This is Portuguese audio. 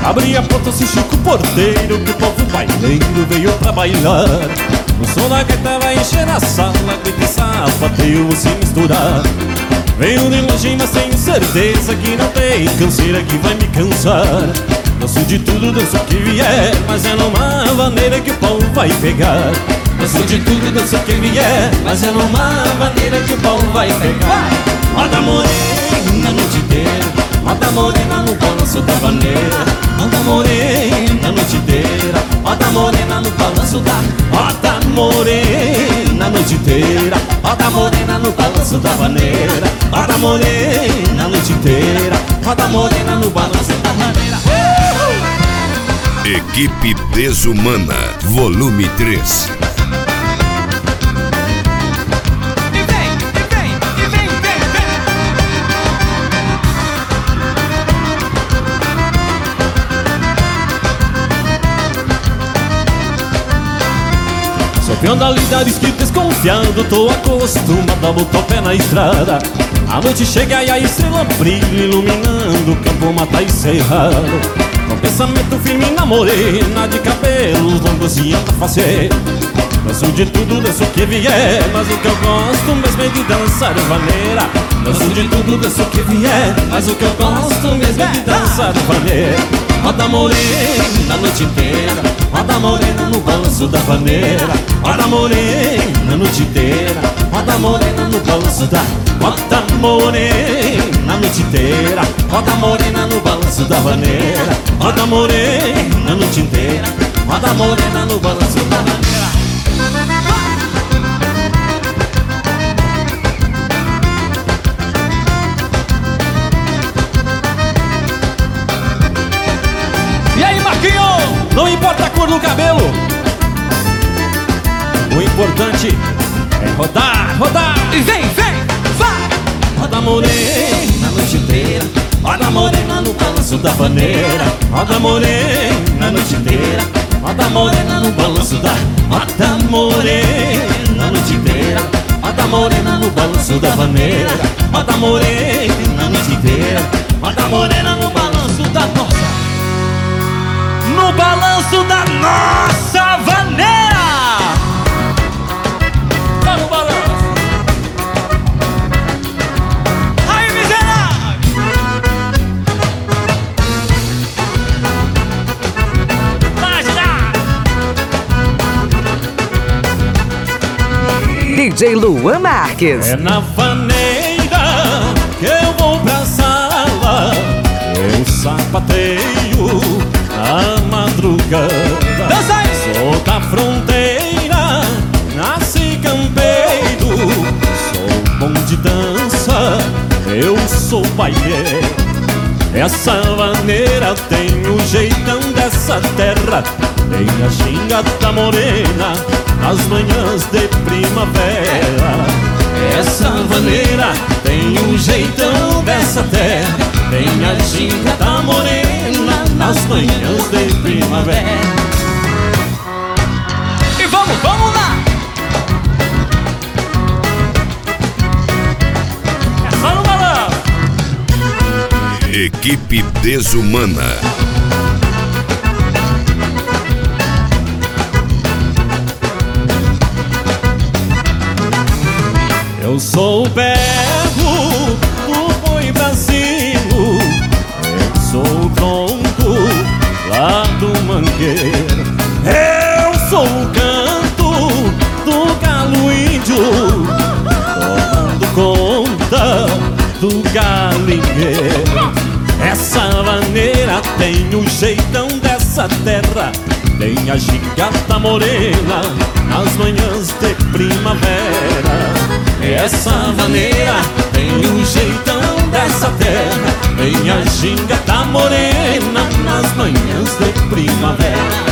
Abri a porta, se Chico Porteiro, que o povo baileiro veio pra bailar. O som da gaita vai encher a sala, grita e sapateio se misturar. Venho de longe, mas tenho certeza que não tem canseira que vai me cansar. Danço de tudo, danço o que vier, mas é numa maneira que o pau vai pegar. Danço de tudo, danço o que vier, mas é numa maneira que o pau vai pegar. Roda morena a noite inteira, roda morena no balanço da vaneira. Roda morena a noite inteira, roda morena no balanço da. Roda morena a noite inteira, roda morena no balanço da vaneira. Roda morena a noite inteira, roda morena no balanço da vaneira. Equipe Desumana, volume 3. Sou peão da lida, esquito desconfiado, tô acostumado a botar o pé na estrada. A noite chega e a estrela brilha, iluminando o campo, mata e cerrado. Com pensamento firme na morena, de cabelos longos e anda faceiro. Danço de tudo, danço o que vier, mas o que eu gosto mesmo é de dançar vaneira. Danço de tudo, danço o que vier, mas o que eu gosto mesmo é de dançar vaneira. Roda morena a noite inteira, roda morena no balanço da vaneira. Roda morena a noite inteira, roda morena no balanço da. Roda morena a noite inteira, roda morena no balanço da vaneira. Roda morena a noite inteira, roda morena no balanço da vaneira. E aí, Marquinho? Não importa a cor do cabelo, o importante é rodar, rodar. E vem, vai! Roda morena a noite inteira, roda morena no balanço da vaneira. Roda morena a noite inteira, roda morena no balanço da. Roda morena a noite inteira, roda morena no balanço da vaneira. Roda morena a noite inteira, roda morena no balanço da nossa. No balanço da nossa vaneira. Tá no balanço. Aí, miserável. Vai girar. DJ Luan Marques. É na vaneira que eu vou pra sala, eu sapateio a madrugada. Dança aí! Sou da fronteira, nasci campeiro. Sou bom de dança, eu sou baileiro. Essa vaneira tem o jeitão dessa terra, tem a gingata morena nas manhãs de primavera. Essa vaneira tem o jeitão dessa terra, tem a gingata morena nas manhãs de primavera. E vamos lá! É só no balão! Equipe Desumana. Eu sou o berro do boi brasil, eu sou o tronco lá do mangueiro. Eu sou o canto do galo índio, tomando conta do galinheiro. Essa vaneira tem o jeitão dessa terra, tem a gingata morena nas manhãs de primavera. Essa vaneira tem o jeitão dessa terra, tem a gingata morena nas manhãs de primavera.